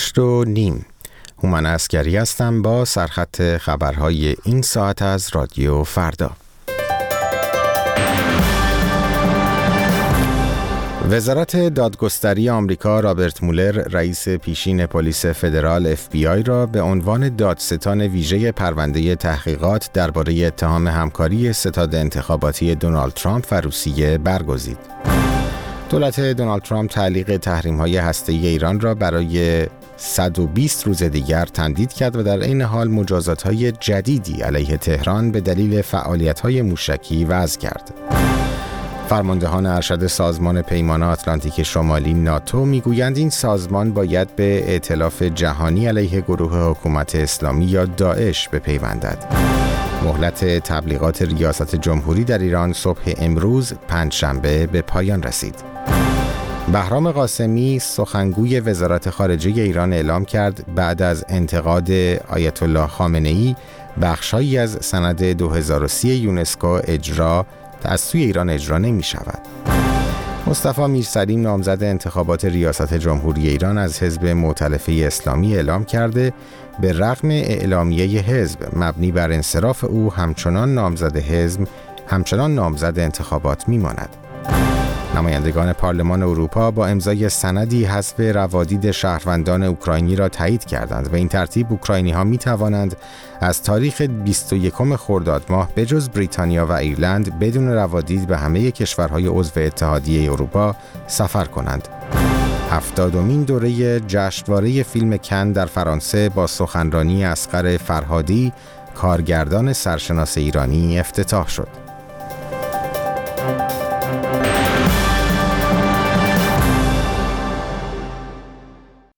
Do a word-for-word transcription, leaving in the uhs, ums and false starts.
هشت و نیم. هومن عسگری هستم با سرخط خبرهای این ساعت از رادیو فردا. وزارت دادگستری آمریکا رابرت مولر، رئیس پیشین پلیس فدرال اف بی آی را به عنوان دادستان ویژه پرونده تحقیقات درباره اتهام همکاری ستاد انتخاباتی دونالد ترامپ و روسیه برگزید. دولت دونالد ترامپ تعلیق تحریم‌های هسته‌ای ایران را برای صد و بیست روز دیگر تمدید کرد و در عین حال مجازات‌های جدیدی علیه تهران به دلیل فعالیت‌های موشکی وضع کرد. فرماندهان ارشد سازمان پیمان آتلانتیک شمالی ناتو میگویند این سازمان باید به ائتلاف جهانی علیه گروه حکومت اسلامی یا داعش بپیوندد. مهلت تبلیغات ریاست جمهوری در ایران صبح امروز پنجشنبه به پایان رسید. بهرام قاسمی، سخنگوی وزارت خارجه ایران، اعلام کرد بعد از انتقاد آیت الله خامنه‌ای بخش‌هایی از سند دو هزار و سی یونسکو اجرا از سوی ایران اجرا نمی شود. مصطفی میرسلیم، نامزد انتخابات ریاست جمهوری ایران، از حزب مؤتلفه اسلامی اعلام کرده به رغم اعلامیه حزب مبنی بر انصراف او همچنان نامزد حزب همچنان نامزد انتخابات می ماند. نمایندگان پارلمان اروپا با امضای سندی حذف روادید شهروندان اوکراینی را تایید کردند و این ترتیب اوکراینی‌ها می‌توانند از تاریخ بیست و یکم خرداد ماه به جز بریتانیا و ایرلند بدون روادید به همه کشورهای عضو اتحادیه اروپا سفر کنند. هفتادمین دوره جشنواره فیلم کن در فرانسه با سخنرانی اصغر فرهادی، کارگردان سرشناس ایرانی، افتتاح شد.